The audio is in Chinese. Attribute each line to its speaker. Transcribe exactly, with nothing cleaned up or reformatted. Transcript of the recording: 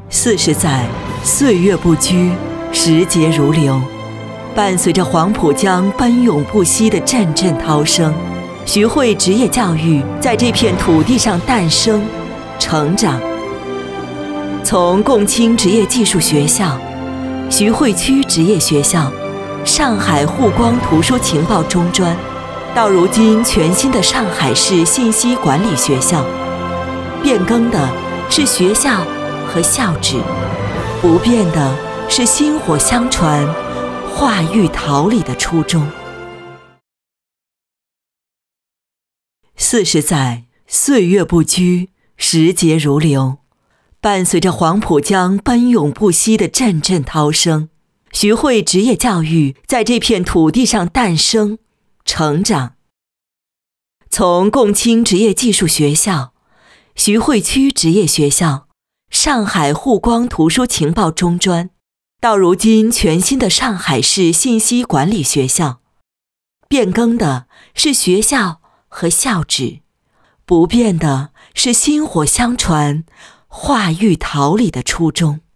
Speaker 1: 四十载，岁月不居，时节如流。伴随着黄浦江奔涌不息的阵阵涛声，徐汇职业教育在这片土地上诞生、成长。从共青职业技术学校、徐汇区职业学校、上海沪光图书情报中专，到如今全新的上海市信息管理学校，变更的是学校和校址，不变的是薪火相传、化育桃李的初衷。四十载，岁月不居，时节如流。伴随着黄浦江奔涌不息的阵阵涛声，徐汇职业教育在这片土地上诞生、成长。从共青职业技术学校、徐汇区职业学校、上海沪光图书情报中专，到如今全新的上海市信息管理学校，变更的是学校和校址，不变的是薪火相传、化育桃李的初衷。